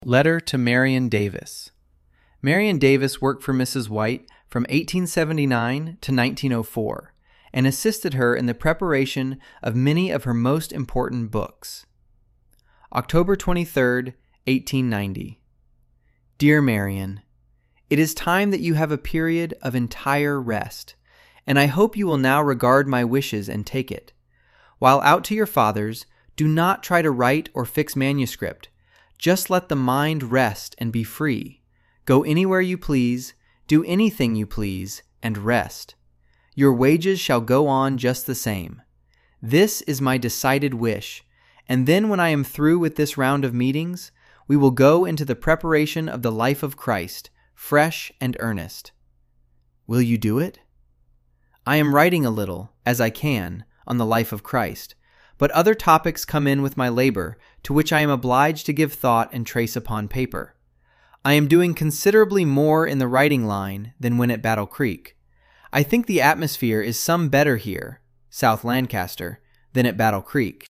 Letter to Marion Davis. Marion Davis worked for Mrs. White from 1879 to 1904 and assisted her in the preparation of many of her most important books. October 23, 1890. Dear Marion, it is time that you have a period of entire rest, and I hope you will now regard my wishes and take it. While out to your fathers, do not try to write or fix manuscript. Just let the mind rest and be free. Go anywhere you please, do anything you please, and rest. Your wages shall go on just the same. This is my decided wish, and then when I am through with this round of meetings, we will go into the preparation of the life of Christ, fresh and earnest. Will you do it? I am writing a little, as I can, on the life of Christ, but other topics come in with my labor, to which I am obliged to give thought and trace upon paper. I am doing considerably more in the writing line than when at Battle Creek. I think the atmosphere is some better here, South Lancaster, than at Battle Creek.